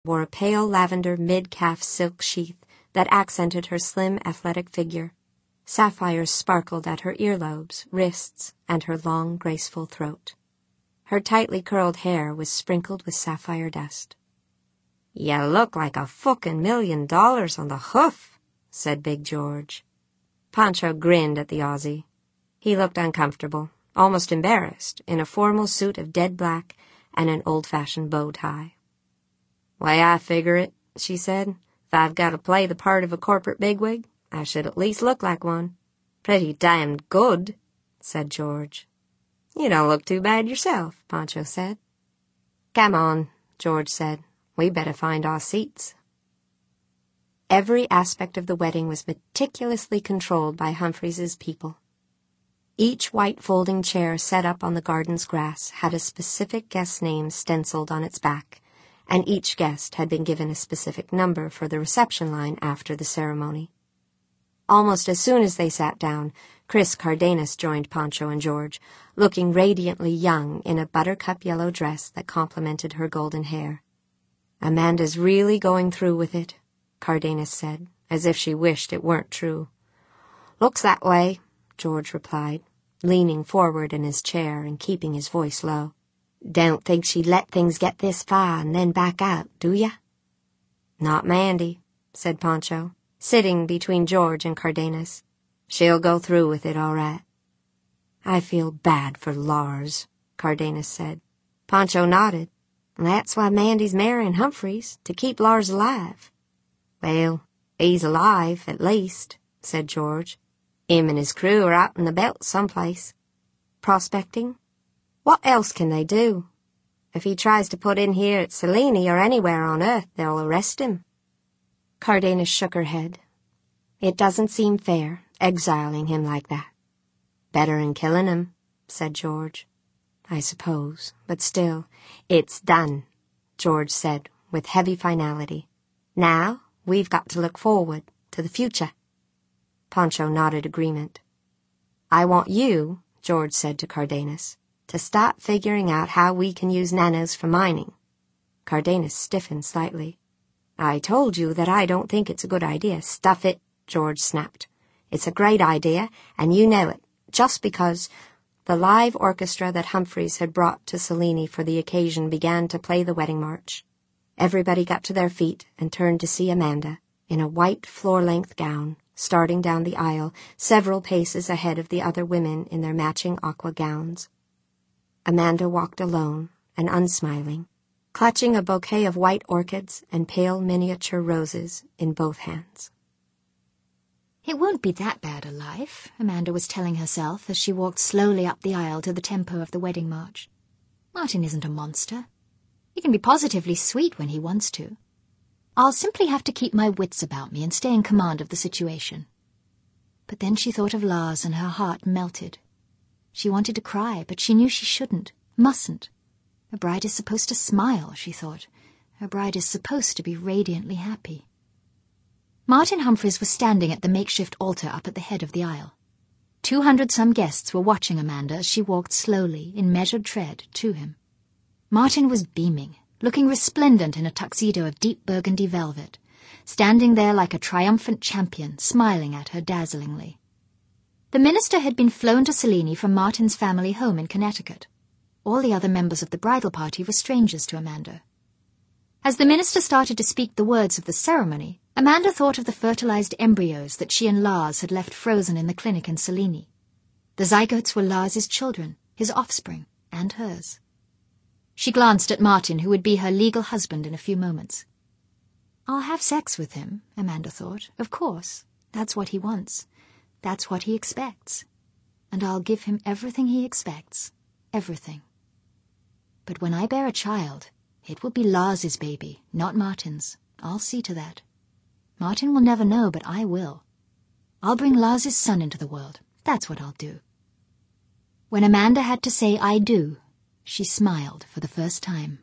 wore a pale lavender mid-calf silk sheath that accented her slim, athletic figure. Sapphires sparkled at her earlobes, wrists, and her long, graceful throat. Her tightly curled hair was sprinkled with sapphire dust. "You look like a fucking $1 million on the hoof," said Big George. Pancho grinned at the Aussie. He looked uncomfortable, almost embarrassed, in a formal suit of dead black and an old-fashioned bow tie. "Way I figure it," she said, "if I've got to play the part of a corporate bigwig, I should at least look like one." "Pretty damned good," said George. "You don't look too bad yourself," Pancho said. "Come on," George said. "We better find our seats." Every aspect of the wedding was meticulously controlled by Humphreys's people. Each white folding chair set up on the garden's grass had a specific guest's name stenciled on its back, and each guest had been given a specific number for the reception line after the ceremony. Almost as soon as they sat down, Chris Cardenas joined Pancho and George, looking radiantly young in a buttercup yellow dress that complemented her golden hair. "Amanda's really going through with it," Cardenas said, as if she wished it weren't true. "Looks that way," George replied, leaning forward in his chair and keeping his voice low. "Don't think she'd let things get this far and then back out, do ya?" "Not Mandy," said Pancho, sitting between George and Cardenas. "She'll go through with it all right." "I feel bad for Lars," Cardenas said. Pancho nodded. "That's why Mandy's marrying Humphreys, to keep Lars alive." "Well, he's alive, at least," said George. "Him and his crew are out in the belt someplace." "Prospecting? What else can they do? If he tries to put in here at Selene or anywhere on Earth, they'll arrest him." Cardenas shook her head. "It doesn't seem fair, exiling him like that." "Better'n killing him," said George. "I suppose, but still." "It's done," George said with heavy finality. "Now we've got to look forward to the future." Pancho nodded agreement. "I want you," George said to Cardenas, "to start figuring out how we can use nanos for mining." Cardenas stiffened slightly. "I told you that I don't think it's a good idea." "Stuff it," George snapped. "It's a great idea, and you know it, just because—" The live orchestra that Humphreys had brought to Selene for the occasion began to play the wedding march. Everybody got to their feet and turned to see Amanda, in a white floor-length gown, starting down the aisle, several paces ahead of the other women in their matching aqua gowns. Amanda walked alone and unsmiling, clutching a bouquet of white orchids and pale miniature roses in both hands. "It won't be that bad a life," Amanda was telling herself as she walked slowly up the aisle to the tempo of the wedding march. "Martin isn't a monster. He can be positively sweet when he wants to. I'll simply have to keep my wits about me and stay in command of the situation." But then she thought of Lars and her heart melted. She wanted to cry, but she knew she shouldn't, mustn't. A bride is supposed to smile, she thought. Her bride is supposed to be radiantly happy. Martin Humphreys was standing at the makeshift altar up at the head of the aisle. 200-some guests were watching Amanda as she walked slowly, in measured tread, to him. Martin was beaming, looking resplendent in a tuxedo of deep burgundy velvet, standing there like a triumphant champion, smiling at her dazzlingly. The minister had been flown to Selene from Martin's family home in Connecticut. All the other members of the bridal party were strangers to Amanda. As the minister started to speak the words of the ceremony, Amanda thought of the fertilized embryos that she and Lars had left frozen in the clinic in Selene. The zygotes were Lars's children, his offspring, and hers. She glanced at Martin, who would be her legal husband in a few moments. "I'll have sex with him," Amanda thought. "Of course. That's what he wants. That's what he expects. And I'll give him everything he expects. Everything. But when I bear a child, it will be Lars's baby, not Martin's. I'll see to that. Martin will never know, but I will. I'll bring Lars's son into the world. That's what I'll do." When Amanda had to say "I do," she smiled for the first time.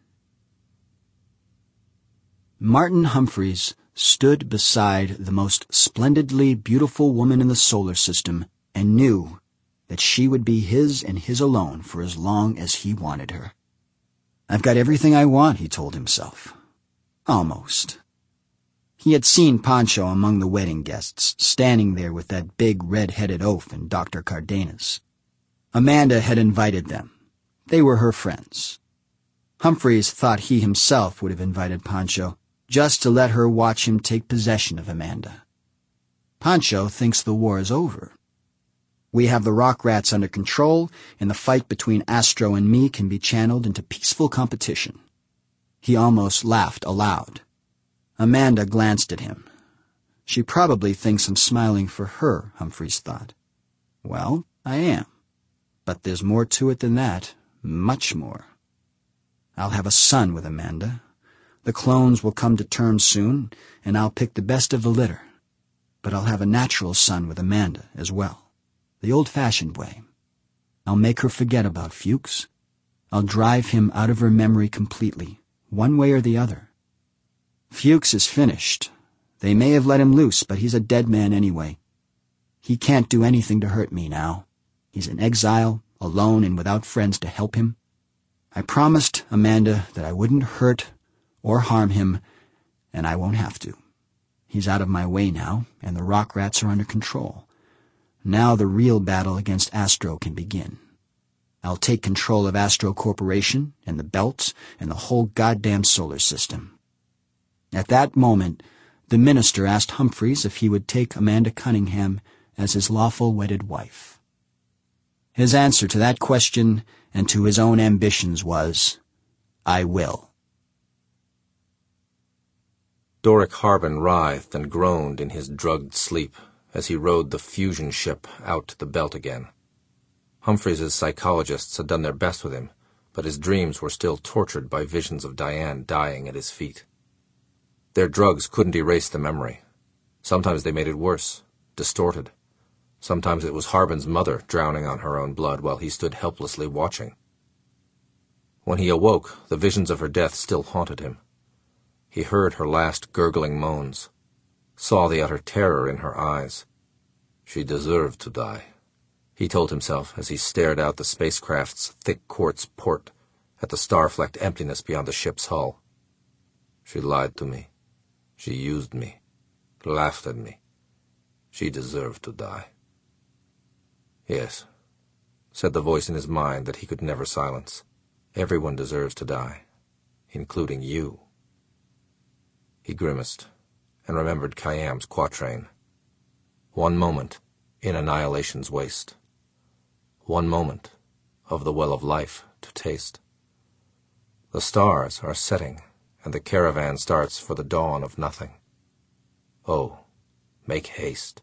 Martin Humphreys stood beside the most splendidly beautiful woman in the solar system and knew that she would be his and his alone for as long as he wanted her. "I've got everything I want," he told himself. Almost. He had seen Pancho among the wedding guests, standing there with that big red-headed oaf and Dr. Cardenas. Amanda had invited them. They were her friends. Humphreys thought he himself would have invited Pancho, just to let her watch him take possession of Amanda. Pancho thinks the war is over. We have the Rock Rats under control, and the fight between Astro and me can be channeled into peaceful competition. He almost laughed aloud. Amanda glanced at him. She probably thinks I'm smiling for her, Humphreys thought. Well, I am. But there's more to it than that, much more. I'll have a son with Amanda. The clones will come to term soon, and I'll pick the best of the litter. But I'll have a natural son with Amanda as well, the old-fashioned way. I'll make her forget about Fuchs. I'll drive him out of her memory completely, one way or the other. Fuchs is finished. They may have let him loose, but he's a dead man anyway. He can't do anything to hurt me now. He's in exile, alone and without friends to help him. I promised Amanda that I wouldn't hurt or harm him, and I won't have to. He's out of my way now, and the Rock Rats are under control. Now the real battle against Astro can begin. I'll take control of Astro Corporation and the Belt and the whole goddamn solar system. At that moment, the minister asked Humphreys if he would take Amanda Cunningham as his lawful wedded wife. His answer to that question and to his own ambitions was, I will. Doric Harbin writhed and groaned in his drugged sleep as he rode the fusion ship out to the Belt again. Humphreys' psychologists had done their best with him, but his dreams were still tortured by visions of Diane dying at his feet. Their drugs couldn't erase the memory. Sometimes they made it worse, distorted. Sometimes it was Harbin's mother drowning on her own blood while he stood helplessly watching. When he awoke, the visions of her death still haunted him. He heard her last gurgling moans, saw the utter terror in her eyes. She deserved to die, he told himself as he stared out the spacecraft's thick quartz port at the star-flecked emptiness beyond the ship's hull. She lied to me. She used me, laughed at me. She deserved to die. Yes, said the voice in his mind that he could never silence. Everyone deserves to die, including you. He grimaced and remembered Khayyam's quatrain. One moment in annihilation's waste. One moment of the well of life to taste. The stars are setting, and the caravan starts for the dawn of nothing. Oh, make haste.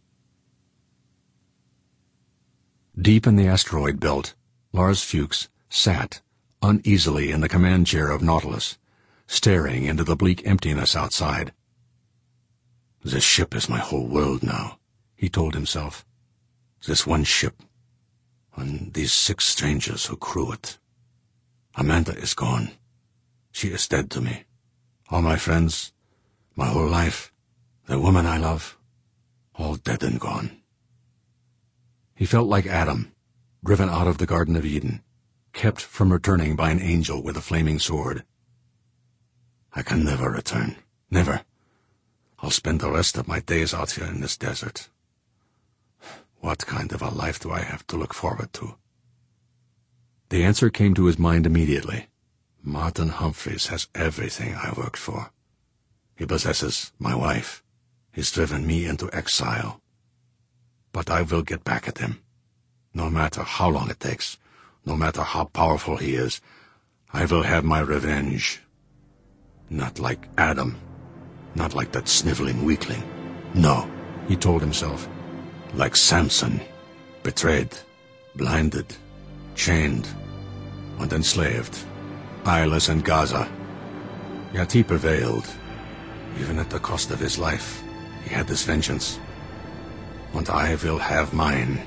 Deep in the asteroid belt, Lars Fuchs sat uneasily in the command chair of Nautilus, staring into the bleak emptiness outside. This ship is my whole world now, he told himself. This one ship, and these 6 strangers who crew it. Amanda is gone. She is dead to me. All my friends, my whole life, the woman I love, all dead and gone. He felt like Adam, driven out of the Garden of Eden, kept from returning by an angel with a flaming sword. I can never return, never. I'll spend the rest of my days out here in this desert. What kind of a life do I have to look forward to? The answer came to his mind immediately. Martin Humphreys has everything I worked for. He possesses my wife. He's driven me into exile. But I will get back at him. No matter how long it takes, no matter how powerful he is, I will have my revenge. Not like Adam. Not like that sniveling weakling. No, he told himself. Like Samson, betrayed, blinded, chained, and enslaved. Eyeless in Gaza. Yet he prevailed. Even at the cost of his life, he had this vengeance. And I will have mine.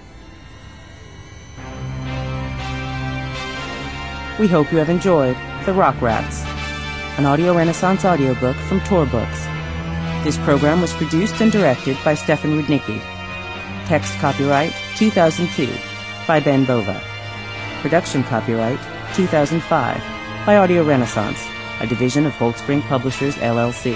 We hope you have enjoyed The Rock Rats, an Audio Renaissance audiobook from Tor Books. This program was produced and directed by Stefan Rudnicki. Text copyright 2002 by Ben Bova. Production copyright 2005 by Audio Renaissance. a division of Holt Spring Publishers, LLC.